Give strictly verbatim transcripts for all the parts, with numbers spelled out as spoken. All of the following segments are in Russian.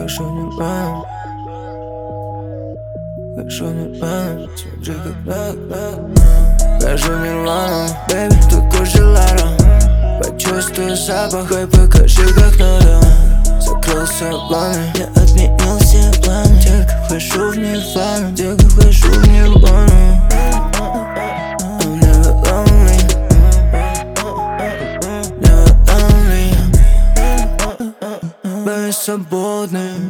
Хорошо не рано, хорошо не рано, смотри как так. Покажи нирвану, бэйби, тут кожелара. Почувствуй запах и покажи как надо. Закрылся планы, я отменил все планы. Только вхожу в нирвану, только вхожу в нирвану. I'm never lonely, never lonely. Быть свободным,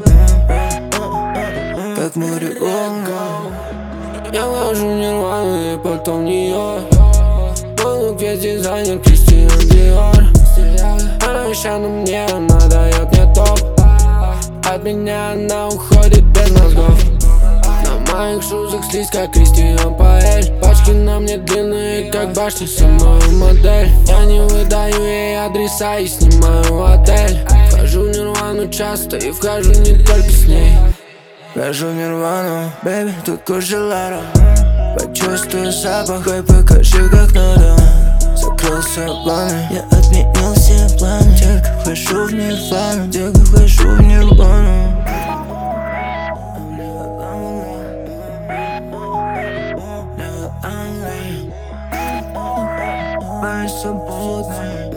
как море волны. Я вхожу в нирвану и потом в нее. Мой лук весь дизайнер Кристиан Диор. Она еще на мне, она дает мне топ. От меня она уходит без мозгов. На моих шузах слизь, как Кристиан Паэль. Пачки на мне длинные, как башни, со мной модель. Я не выдаю ей адреса и снимаю отель. Вхожу в нирвану часто и вхожу не только с ней. Вхожу в нирвану, бэйби, тут кожелара. Почувствуй запах и покажи как надо. Закрылся планы, я отменил все планы. Только вхожу в нирвану, только вхожу в нирвану. I'm never lonely, never lonely. Быть свободным,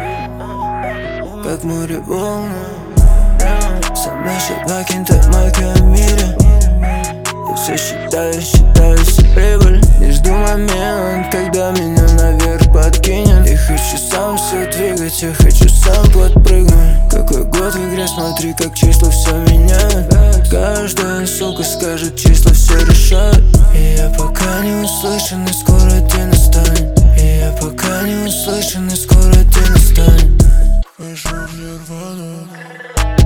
как море волны. Со мной шибакин, ты в моем мире. Я все считаю, считаю все прибыль. Не жду момент, когда меня наверх подкинет. Я хочу сам все двигать, я хочу сам подпрыгнуть. Какой год в игре, смотри, как числа все меняют. Каждая сука скажет, числа все решают. И я пока не услышан, и скоро ты настанет. И я пока не услышан, и скоро ты настанет. Вхожу в нирвану.